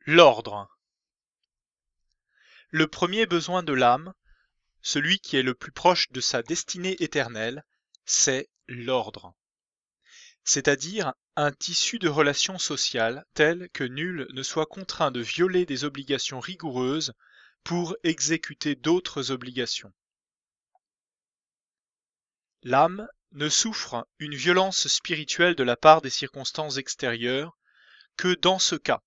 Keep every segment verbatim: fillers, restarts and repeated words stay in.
L'ordre. Le premier besoin de l'âme, celui qui est le plus proche de sa destinée éternelle, c'est l'ordre, c'est-à-dire un tissu de relations sociales tel que nul ne soit contraint de violer des obligations rigoureuses pour exécuter d'autres obligations. L'âme ne souffre une violence spirituelle de la part des circonstances extérieures que dans ce cas.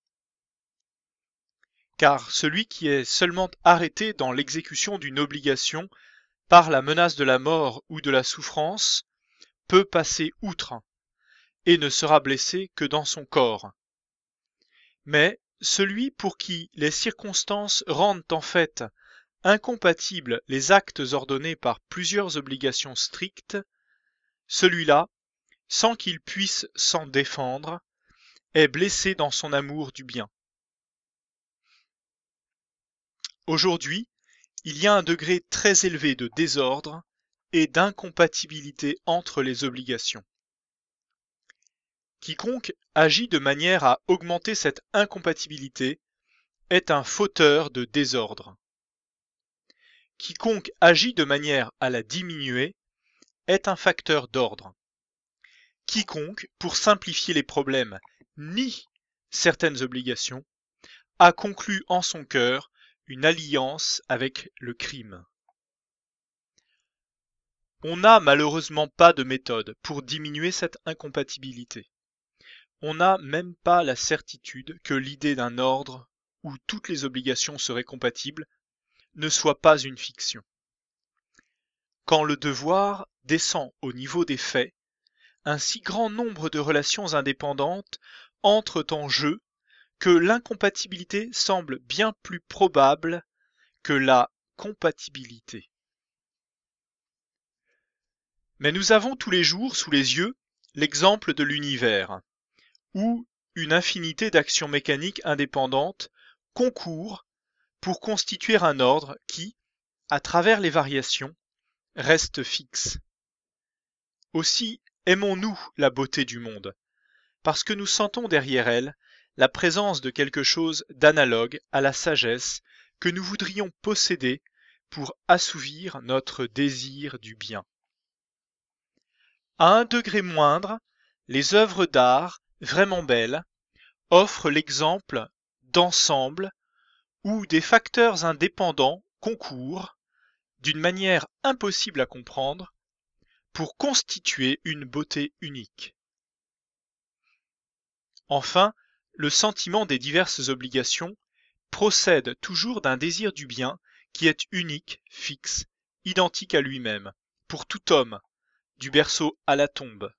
Car celui qui est seulement arrêté dans l'exécution d'une obligation par la menace de la mort ou de la souffrance peut passer outre et ne sera blessé que dans son corps. Mais celui pour qui les circonstances rendent en fait incompatibles les actes ordonnés par plusieurs obligations strictes, celui-là, sans qu'il puisse s'en défendre, est blessé dans son amour du bien. Aujourd'hui, il y a un degré très élevé de désordre et d'incompatibilité entre les obligations. Quiconque agit de manière à augmenter cette incompatibilité est un fauteur de désordre. Quiconque agit de manière à la diminuer est un facteur d'ordre. Quiconque, pour simplifier les problèmes, nie certaines obligations, a conclu en son cœur une alliance avec le crime. On n'a malheureusement pas de méthode pour diminuer cette incompatibilité. On n'a même pas la certitude que l'idée d'un ordre où toutes les obligations seraient compatibles ne soit pas une fiction. Quand le devoir descend au niveau des faits, un si grand nombre de relations indépendantes entrent en jeu que l'incompatibilité semble bien plus probable que la compatibilité. Mais nous avons tous les jours sous les yeux l'exemple de l'univers, où une infinité d'actions mécaniques indépendantes concourent pour constituer un ordre qui, à travers les variations, reste fixe. Aussi aimons-nous la beauté du monde, parce que nous sentons derrière elle la présence de quelque chose d'analogue à la sagesse que nous voudrions posséder pour assouvir notre désir du bien. À un degré moindre, les œuvres d'art, vraiment belles, offrent l'exemple d'ensembles où des facteurs indépendants concourent, d'une manière impossible à comprendre, pour constituer une beauté unique. Enfin, le sentiment des diverses obligations procède toujours d'un désir du bien qui est unique, fixe, identique à lui-même, pour tout homme, du berceau à la tombe.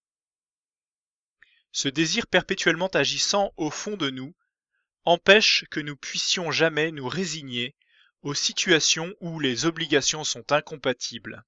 Ce désir perpétuellement agissant au fond de nous empêche que nous puissions jamais nous résigner aux situations où les obligations sont incompatibles.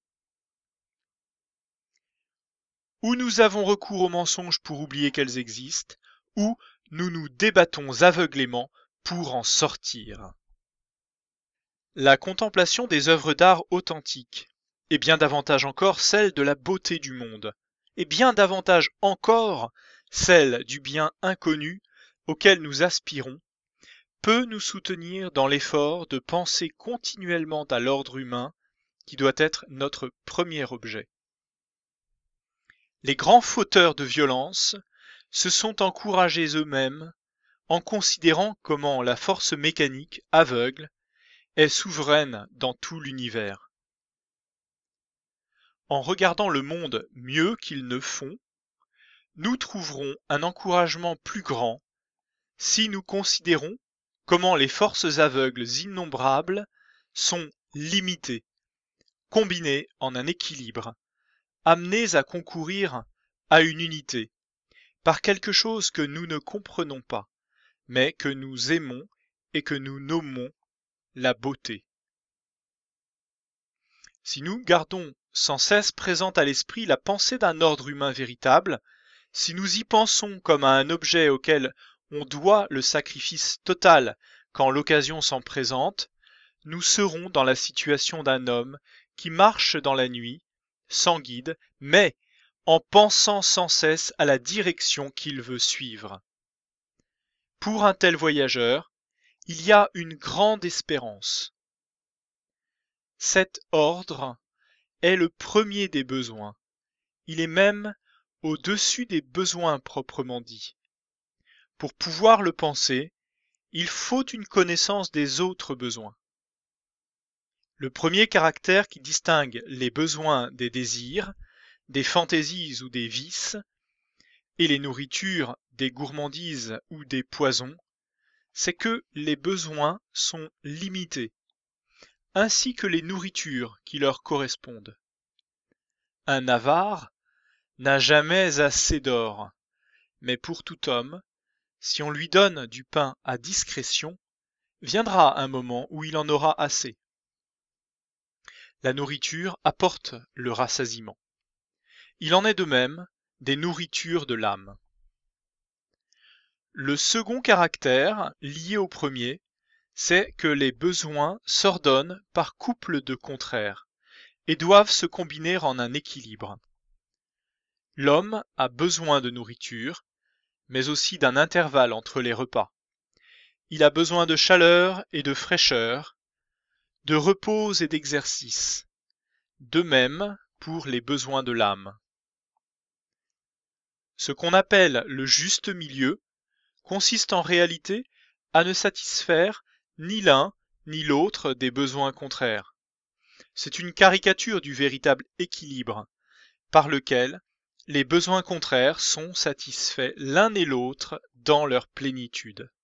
Ou nous avons recours aux mensonges pour oublier qu'elles existent, ou nous nous débattons aveuglément pour en sortir. La contemplation des œuvres d'art authentiques, et bien davantage encore celle de la beauté du monde, et bien davantage encore celle du bien inconnu auquel nous aspirons, peut nous soutenir dans l'effort de penser continuellement à l'ordre humain qui doit être notre premier objet. Les grands fauteurs de violence se sont encouragés eux-mêmes en considérant comment la force mécanique aveugle est souveraine dans tout l'univers. En regardant le monde mieux qu'ils ne font, nous trouverons un encouragement plus grand si nous considérons comment les forces aveugles innombrables sont limitées, combinées en un équilibre, amenées à concourir à une unité, par quelque chose que nous ne comprenons pas, mais que nous aimons et que nous nommons la beauté. Si nous gardons sans cesse présente à l'esprit la pensée d'un ordre humain véritable, si nous y pensons comme à un objet auquel on doit le sacrifice total quand l'occasion s'en présente, nous serons dans la situation d'un homme qui marche dans la nuit, sans guide, mais en pensant sans cesse à la direction qu'il veut suivre. Pour un tel voyageur, il y a une grande espérance. Cet ordre est le premier des besoins. Il est même au-dessus des besoins proprement dits. Pour pouvoir le penser, il faut une connaissance des autres besoins. Le premier caractère qui distingue les besoins des désirs, des fantaisies ou des vices, et les nourritures des gourmandises ou des poisons, c'est que les besoins sont limités, ainsi que les nourritures qui leur correspondent. Un avare n'a jamais assez d'or, mais pour tout homme, si on lui donne du pain à discrétion, viendra un moment où il en aura assez. La nourriture apporte le rassasiement. Il en est de même des nourritures de l'âme. Le second caractère, lié au premier, c'est que les besoins s'ordonnent par couple de contraires et doivent se combiner en un équilibre. L'homme a besoin de nourriture, mais aussi d'un intervalle entre les repas. Il a besoin de chaleur et de fraîcheur, de repos et d'exercice. De même pour les besoins de l'âme. Ce qu'on appelle le juste milieu consiste en réalité à ne satisfaire ni l'un ni l'autre des besoins contraires. C'est une caricature du véritable équilibre, par lequel les besoins contraires sont satisfaits l'un et l'autre dans leur plénitude.